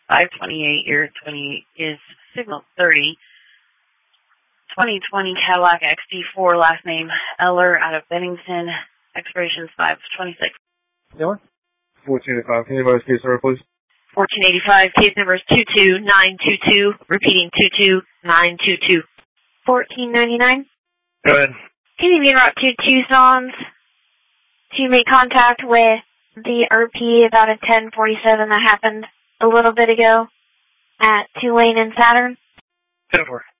528, year 20 is signal 30. 2020 Cadillac XD4, last name Eller, out of Bennington, expiration 526. Yeah, 1485. Can you advise case number, please? 1485, case number is 22922, repeating 22922. 1499. Go ahead. Can you be en route to Tucson to make contact with the RP about a 1047 that happened a little bit ago at Tulane and Saturn? 10-4.